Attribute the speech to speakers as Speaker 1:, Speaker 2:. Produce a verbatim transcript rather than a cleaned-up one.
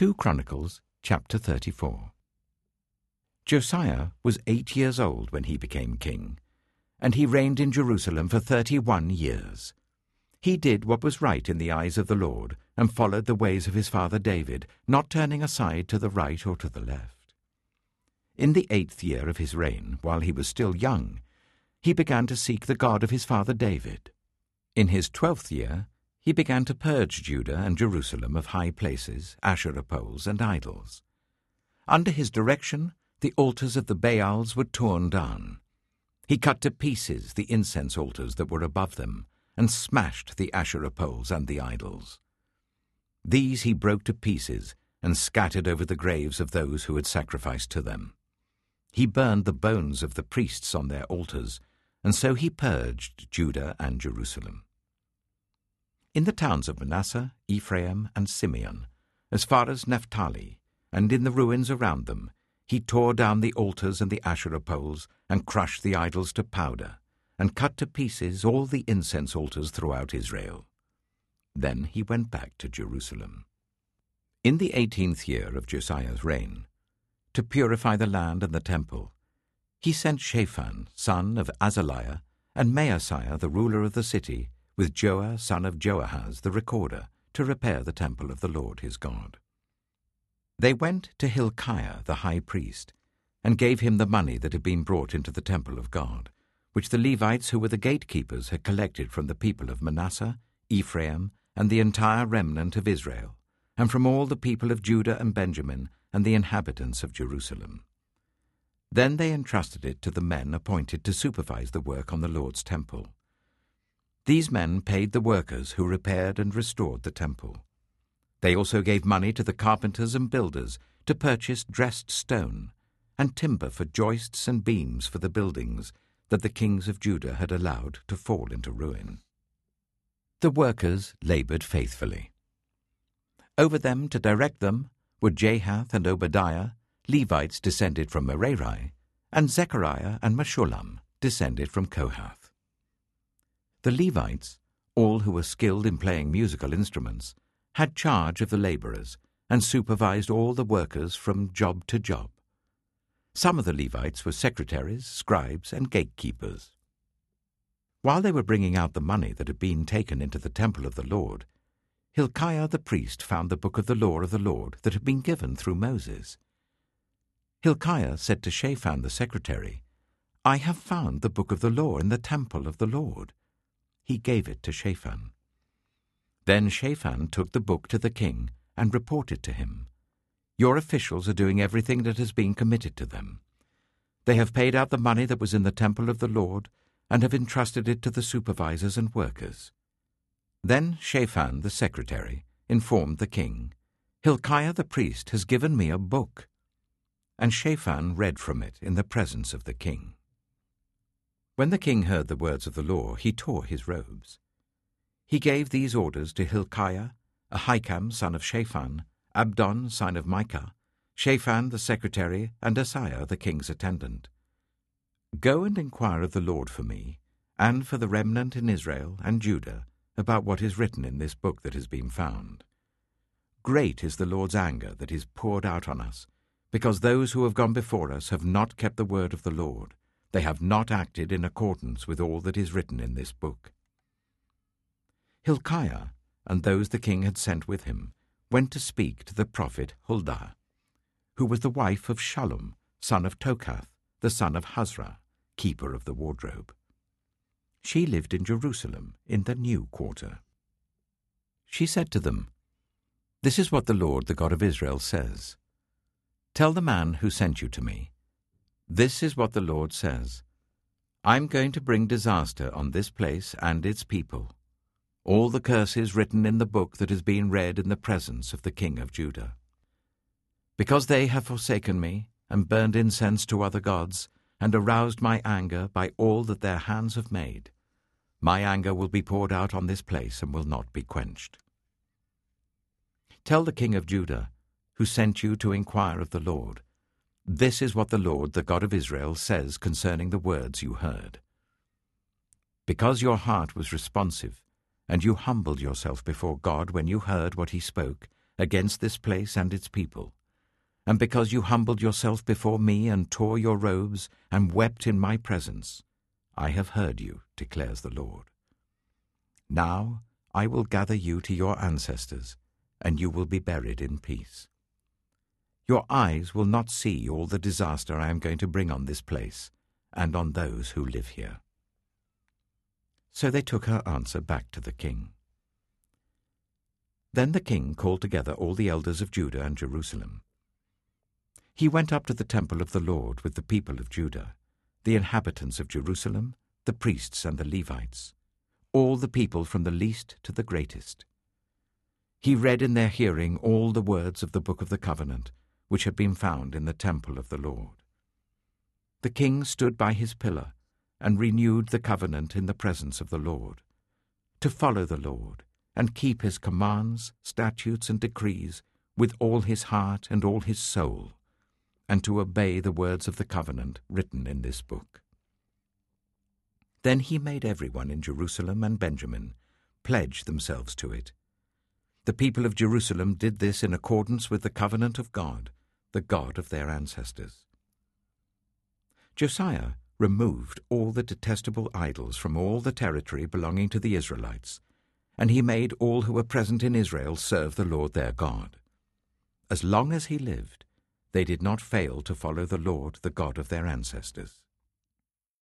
Speaker 1: Second Chronicles chapter thirty-four. Josiah was eight years old when he became king, and he reigned in Jerusalem for thirty-one years. He did what was right in the eyes of the Lord, and followed the ways of his father David, not turning aside to the right or to the left. In the eighth year of his reign, while he was still young, he began to seek the God of his father David. In his twelfth year, he began to purge Judah and Jerusalem of high places, Asherah poles, and idols. Under his direction, the altars of the Baals were torn down. He cut to pieces the incense altars that were above them, and smashed the Asherah poles and the idols. These he broke to pieces and scattered over the graves of those who had sacrificed to them. He burned the bones of the priests on their altars, and so he purged Judah and Jerusalem. In the towns of Manasseh, Ephraim, and Simeon, as far as Naphtali, and in the ruins around them, he tore down the altars and the Asherah poles, and crushed the idols to powder, and cut to pieces all the incense altars throughout Israel. Then he went back to Jerusalem. In the eighteenth year of Josiah's reign, to purify the land and the temple, he sent Shaphan, son of Azaliah, and Maaseiah, the ruler of the city, with Joah, son of Joahaz, the recorder, to repair the temple of the Lord his God. They went to Hilkiah the high priest, and gave him the money that had been brought into the temple of God, which the Levites who were the gatekeepers had collected from the people of Manasseh, Ephraim, and the entire remnant of Israel, and from all the people of Judah and Benjamin, and the inhabitants of Jerusalem. Then they entrusted it to the men appointed to supervise the work on the Lord's temple. These men paid the workers who repaired and restored the temple. They also gave money to the carpenters and builders to purchase dressed stone, and timber for joists and beams for the buildings that the kings of Judah had allowed to fall into ruin. The workers labored faithfully. Over them to direct them were Jahath and Obadiah, Levites descended from Merari, and Zechariah and Meshullam, descended from Kohath. The Levites, all who were skilled in playing musical instruments, had charge of the laborers and supervised all the workers from job to job. Some of the Levites were secretaries, scribes, and gatekeepers. While they were bringing out the money that had been taken into the temple of the Lord, Hilkiah the priest found the book of the law of the Lord that had been given through Moses. Hilkiah said to Shaphan the secretary, "I have found the book of the law in the temple of the Lord." He gave it to Shaphan. Then Shaphan took the book to the king and reported to him, "Your officials are doing everything that has been committed to them. They have paid out the money that was in the temple of the Lord and have entrusted it to the supervisors and workers." Then Shaphan the secretary informed the king, "Hilkiah the priest has given me a book." And Shaphan read from it in the presence of the king. When the king heard the words of the law, he tore his robes. He gave these orders to Hilkiah, Ahikam son of Shaphan, Abdon son of Micah, Shaphan the secretary, and Asaiah the king's attendant. "Go and inquire of the Lord for me, and for the remnant in Israel and Judah, about what is written in this book that has been found. Great is the Lord's anger that is poured out on us, because those who have gone before us have not kept the word of the Lord. They have not acted in accordance with all that is written in this book." Hilkiah, and those the king had sent with him, went to speak to the prophet Huldah, who was the wife of Shallum, son of Tokath, the son of Hazra, keeper of the wardrobe. She lived in Jerusalem, in the new quarter. She said to them, "This is what the Lord, the God of Israel, says. Tell the man who sent you to me, this is what the Lord says. I'm going to bring disaster on this place and its people, all the curses written in the book that has been read in the presence of the king of Judah. Because they have forsaken me and burned incense to other gods and aroused my anger by all that their hands have made, my anger will be poured out on this place and will not be quenched. Tell the king of Judah, who sent you to inquire of the Lord, this is what the Lord, the God of Israel, says concerning the words you heard. Because your heart was responsive, and you humbled yourself before God when you heard what he spoke, against this place and its people, and because you humbled yourself before me and tore your robes and wept in my presence, I have heard you, declares the Lord. Now I will gather you to your ancestors, and you will be buried in peace. Your eyes will not see all the disaster I am going to bring on this place and on those who live here." So they took her answer back to the king. Then the king called together all the elders of Judah and Jerusalem. He went up to the temple of the Lord with the people of Judah, the inhabitants of Jerusalem, the priests and the Levites, all the people from the least to the greatest. He read in their hearing all the words of the book of the covenant, which had been found in the temple of the Lord. The king stood by his pillar and renewed the covenant in the presence of the Lord, to follow the Lord and keep his commands, statutes, and decrees with all his heart and all his soul, and to obey the words of the covenant written in this book. Then he made everyone in Jerusalem and Benjamin pledge themselves to it. The people of Jerusalem did this in accordance with the covenant of God, the God of their ancestors. Josiah removed all the detestable idols from all the territory belonging to the Israelites, and he made all who were present in Israel serve the Lord their God. As long as he lived, they did not fail to follow the Lord, the God of their ancestors.